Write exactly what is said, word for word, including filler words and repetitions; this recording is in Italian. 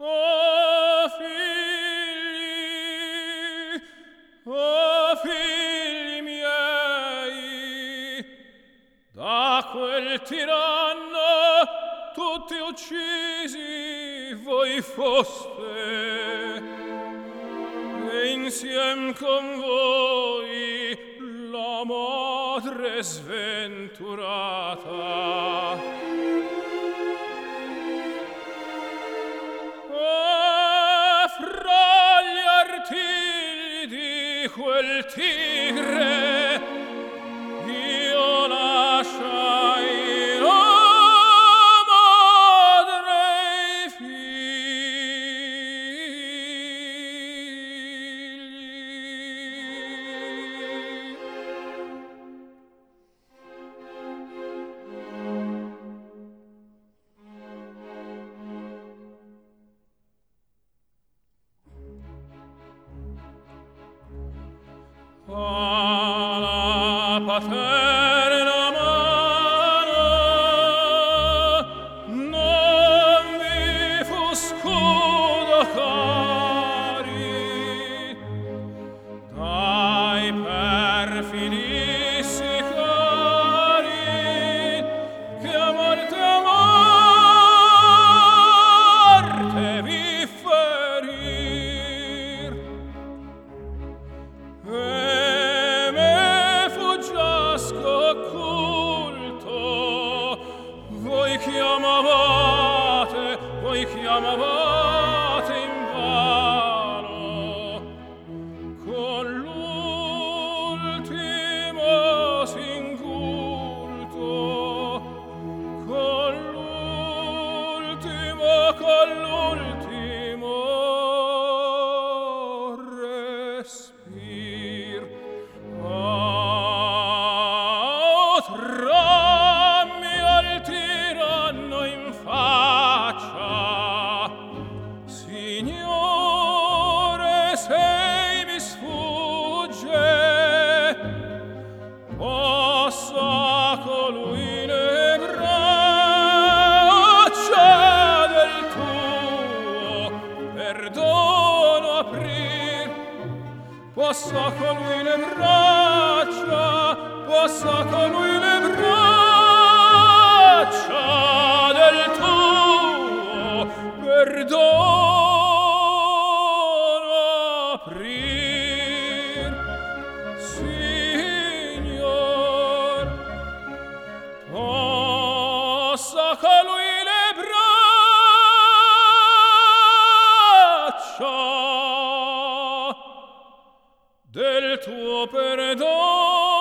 Oh figli, oh figli miei, da quel tiranno tutti uccisi voi foste, e insiem con voi la madre sventurata. Quel tigre io lasciai la madre e figli. Alla paterna mano non vi fu scudo cari, dai perfidi sicari che a morte a morte vi ferir. Voi chiamavate, voi chiamavate invano, con l'ultimo singulto, con l'ultimo, con l'ultimo respir. Oh, trammi al tiranno in faccia, Signore, se mi sfugge, possa colui le braccia del tuo perdono aprir, possa colui le braccia, possa colui le braccia del tuo perdono aprir, Signor, possa colui le braccia del tuo perdono